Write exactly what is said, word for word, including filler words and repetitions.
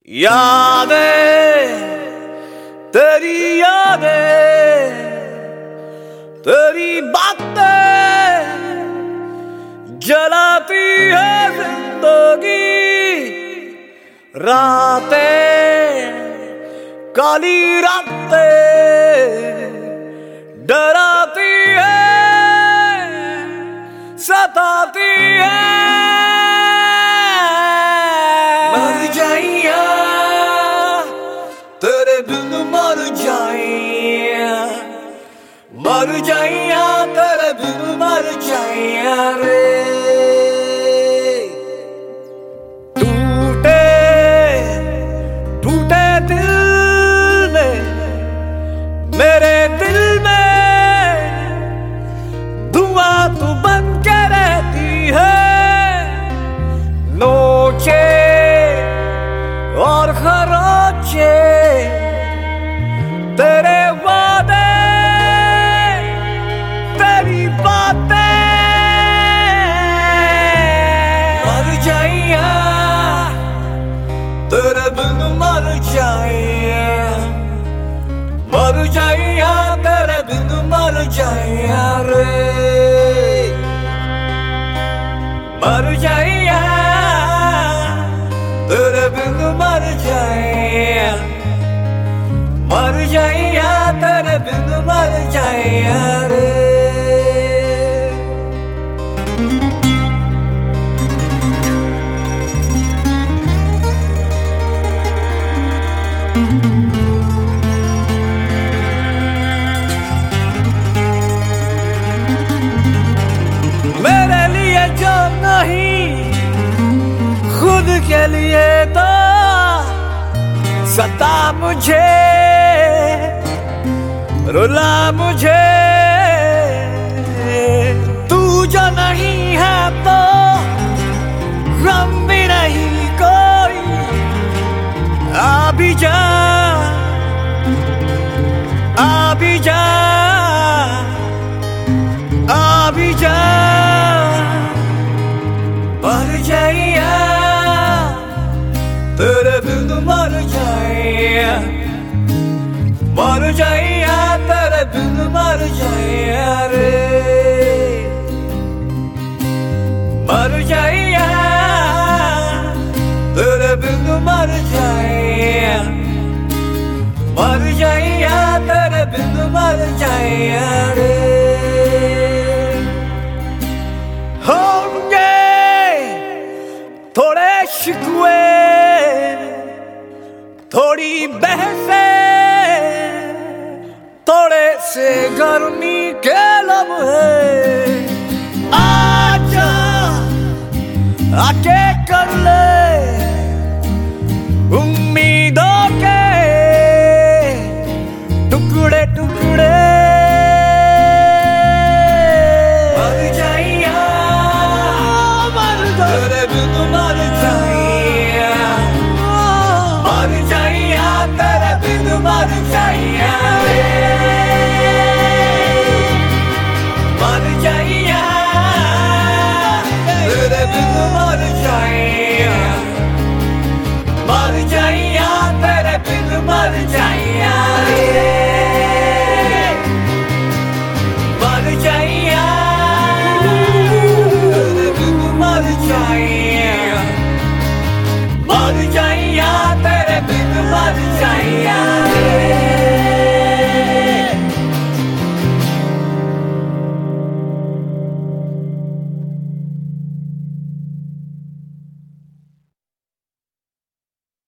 यादें तेरी यादें तेरी बातें जलाती है जिंदगी रातें काली रातें डराती है सताती है मर जाइया तेरे बिन मर जाइया मर जाइया तेरे बिन मर जाइया रे टूटे टूटे दिल में मेरे दिल में धुआं तू बन के रहती है नोचे और खरोचे तेरे वादे तेरी बातें मर जाइया तेरे बिन मर जाइया मर जाइया तेरे बिन मर जाइया रे मर जाइया तेरे बिन मर जाइया मर जाइया तेरे बिन मर जाइया रे मेरे लिए जो नहीं खुद के लिए तो सता मुझे रुला मुझे तू जो नहीं है तो गम भी नहीं कोई आ भी जा आ भी जा आ भी जा मर जाइया तेरे बिन मर जाइया मर जाइया तेरे बिन मर जाइया रे मर जाइया तेरे बिन मर जाइया मर जाइया तेरे बिन मर जाइया रे होंगे थोड़े शिकवे थोड़ी बहसे थोड़े से गर्मी के लम्हे आजा आके कर ले उम्मीदों के टुकड़े टुकड़े मर जाइया मर तेरे बिन मर जाइया मर जाइया तेरे बिन मर जाइया मर जाइया तेरे बिन मर जाइया मर जाइया तेरे बिन मर जाइया